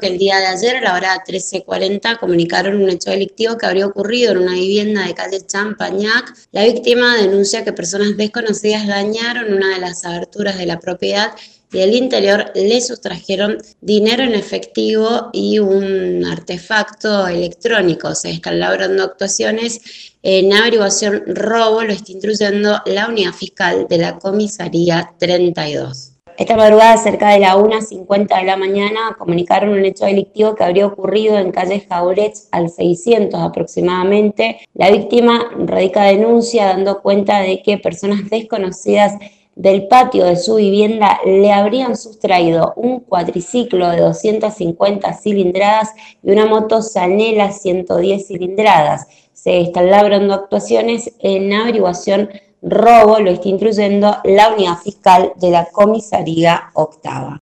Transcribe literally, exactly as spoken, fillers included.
que el día de ayer, a la hora trece cuarenta, comunicaron un hecho delictivo que habría ocurrido en una vivienda de calle Champañac. La víctima denuncia que personas desconocidas dañaron una de las aberturas de la propiedad y del interior le sustrajeron dinero en efectivo y un artefacto electrónico. Se están labrando actuaciones en averiguación robo, lo está instruyendo la unidad fiscal de la comisaría treinta y dos. Esta madrugada, cerca de la una cincuenta de la mañana, comunicaron un hecho delictivo que habría ocurrido en calle Jauretsch al seiscientos aproximadamente. La víctima radica denuncia dando cuenta de que personas desconocidas del patio de su vivienda le habrían sustraído un cuatriciclo de doscientas cincuenta cilindradas y una moto Zanela ciento diez cilindradas. Se están labrando actuaciones en averiguación robo, lo está instruyendo la unidad fiscal de la comisaría octava.